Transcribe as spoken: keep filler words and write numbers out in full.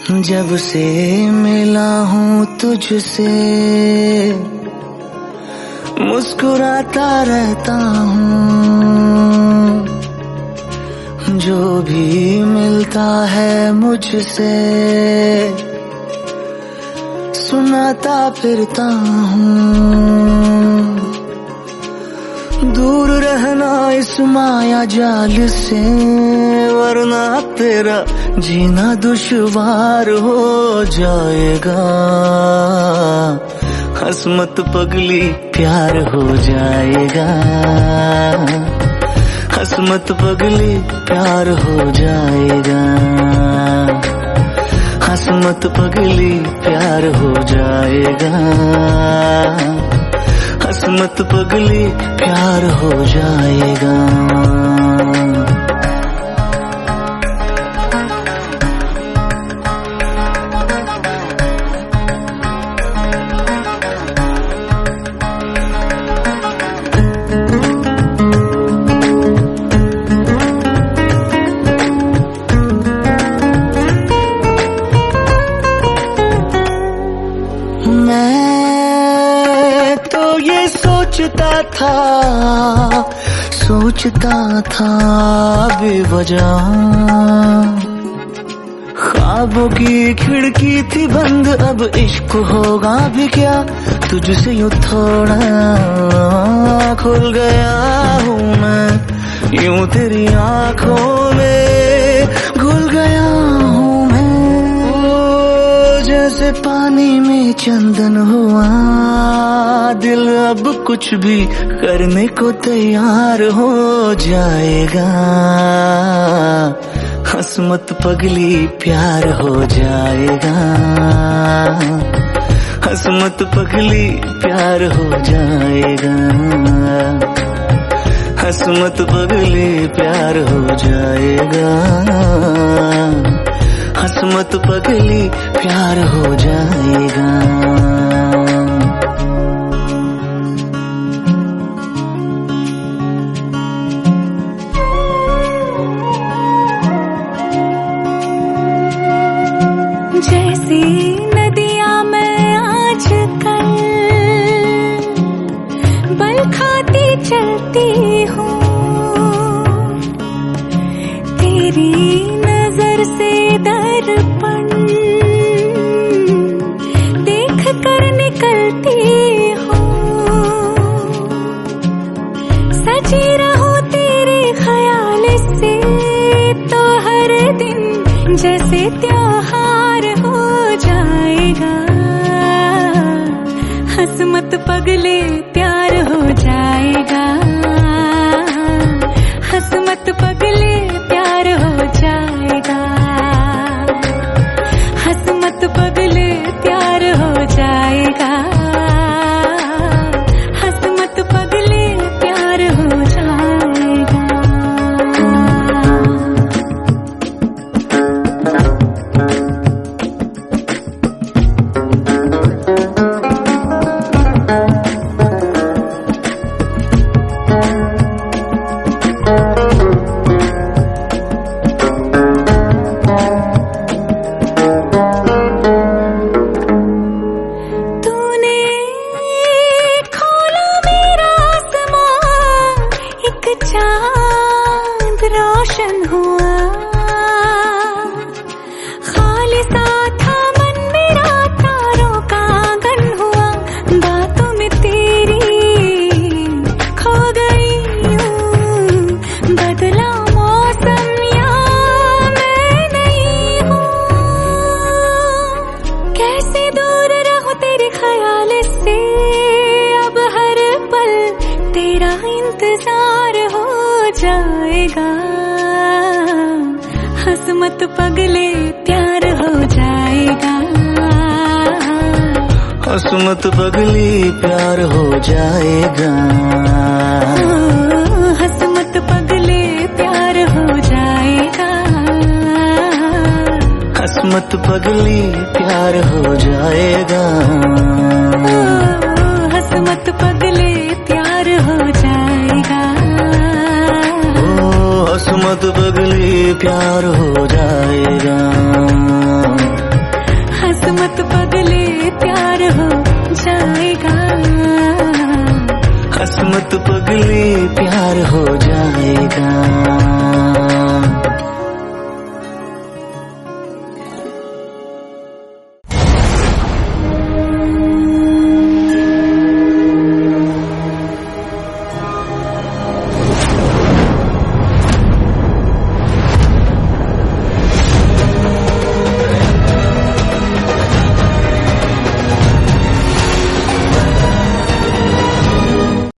जब से मिला हूँ तुझसे मुस्कुराता रहता हूँ, जो भी मिलता है मुझसे सुनाता फिरता हूँ। दूर रहना इस माया जाल से, वरना तेरा जीना दुश्वार हो जाएगा। हंस मत पगली प्यार हो जाएगा, हंस मत पगली प्यार हो जाएगा। हंस मत पगली प्यार हो जाएगा, हंस मत पगली प्यार हो जाएगा। मैं तो ये सोचता था सोचता था बेवजह, ख्वाबों की खिड़की थी बंद, अब इश्क होगा भी क्या। तुझसे यूं थोड़ा खुल गया हूँ मैं, यूं तेरी आंखों में घुल गया हूँ मैं। जैसे पानी में चंदन हुआ दिल, अब कुछ भी करने को तैयार हो जाएगा। हंस मत पगली प्यार हो जाएगा, हंस मत पगली प्यार हो जाएगा। हंस मत पगली प्यार हो जाएगा, हंस मत पगली प्यार हो जाएगा। जैसी नदियाँ मैं आजकल बल खाती चलती हूँ, तेरी नजर से दर्पण देख कर निकलती हूँ। सजी रहूं तेरे ख्याल से तो हर दिन जैसे त्योहार हो जाएगा। हंस मत पगले प्यार हो जाएगा, हंस मत पगले प्यार हो जाएगा। हंस मत पगले प्यार हो जाएगा, हंस मत पगले प्यार हो जाएगा। चांद रोशन हुआ, खालिसा था मन मेरा, तारों का आंगन हुआ। बातों में तेरी खो गई हूँ, बदला मौसम या मैं नहीं हूँ। कैसे दूर रहूं तेरे ख्याल से, अब हर पल तेरा इंतजार हो जाएगा। हंस मत पगले प्यार हो जाएगा, हंस मत पगली प्यार हो जाएगा। हंस मत पगले प्यार हो जाएगा, हंस मत पगली प्यार हो जाएगा। हंस मत पगले प्यार हो जाएगा। हंस मत पगली प्यार हो जाएगा। पगली प्यार हो जाएगा।